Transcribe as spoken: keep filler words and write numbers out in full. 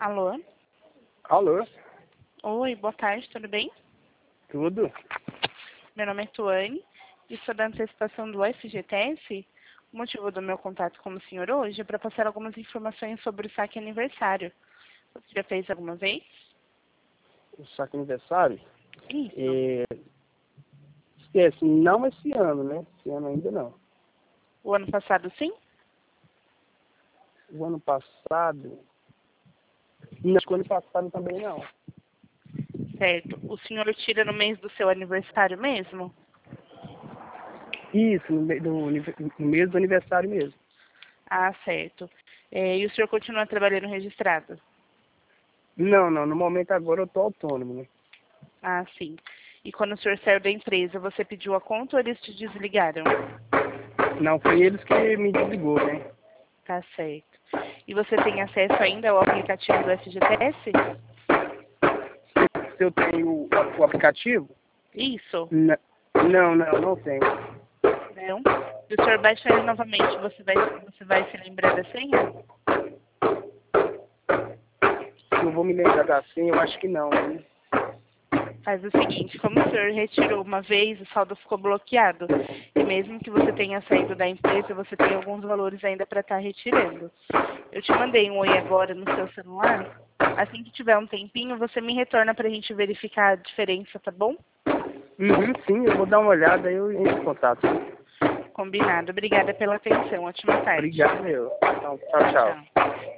Alô? Alô? Oi, boa tarde, tudo bem? Tudo? Meu nome é Tuane e sou da antecipação do F G T S. O motivo do meu contato com o senhor hoje é para passar algumas informações sobre o saque aniversário. Você já fez alguma vez? O saque aniversário? Isso. É... Esquece, não esse ano, né? Esse ano ainda não. O ano passado, sim? O ano passado... Não, acho que o ano passado também não. Certo. O senhor tira no mês do seu aniversário mesmo? Isso, no, me- no, anive- no mês do aniversário mesmo. Ah, certo. É, e o senhor continua trabalhando registrado? Não, não, no momento agora eu tô autônomo, né? Ah, sim. E quando o senhor saiu da empresa, você pediu a conta ou eles te desligaram? Não, foi eles que me desligou, né? Tá certo. E você tem acesso ainda ao aplicativo do F G T S? Se eu tenho o, o aplicativo? Isso. N- Não, não, não tenho. Não? Se o senhor baixar ele novamente, você vai, você vai se lembrar da senha? Se eu vou me lembrar da senha, eu acho que não, né? Faz o seguinte, como o senhor retirou uma vez, o saldo ficou bloqueado. E mesmo que você tenha saído da empresa, você tem alguns valores ainda para estar retirando. Eu te mandei um oi agora no seu celular. Assim que tiver um tempinho, você me retorna para a gente verificar a diferença, tá bom? Uhum, sim, eu vou dar uma olhada e eu entro em contato. Combinado. Obrigada pela atenção. Ótima tarde. Obrigado, meu. Então, tchau, Tchau, tchau. tchau.